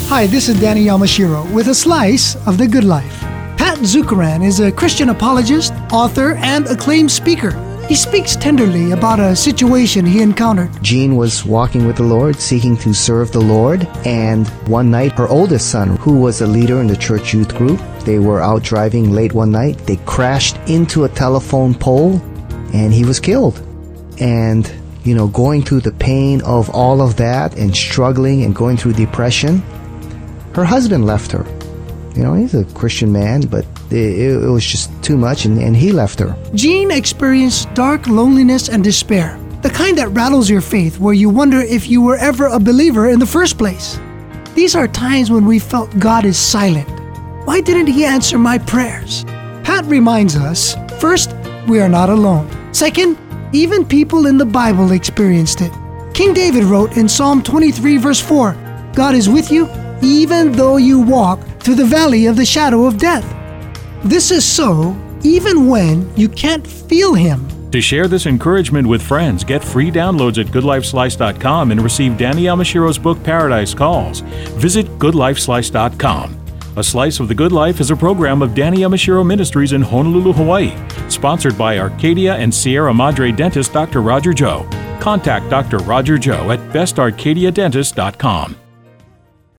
Hi, this is Danny Yamashiro with a slice of the good life. Pat Zukeran is a Christian apologist, author, and acclaimed speaker. He speaks tenderly about a situation he encountered. Jean was walking with the Lord, seeking to serve the Lord, and one night her oldest son, who was a leader in the church youth group, they were out driving late one night. They crashed into a telephone pole, and he was killed. And, going through the pain of all of that and struggling and going through depression, her husband left her. He's a Christian man, but it was just too much, and he left her. Jean experienced dark loneliness and despair, the kind that rattles your faith, where you wonder if you were ever a believer in the first place. These are times when we felt God is silent. Why didn't He answer my prayers? Pat reminds us, first, we are not alone. Second, even people in the Bible experienced it. King David wrote in Psalm 23 verse 4, God is with you even though you walk through the valley of the shadow of death. This is so even when you can't feel Him. To share this encouragement with friends, get free downloads at goodlifeslice.com and receive Danny Yamashiro's book Paradise Calls. Visit goodlifeslice.com. A Slice of the Good Life is a program of Danny Yamashiro Ministries in Honolulu, Hawaii, sponsored by Arcadia and Sierra Madre dentist Dr. Roger Joe. Contact Dr. Roger Joe at bestarcadiadentist.com.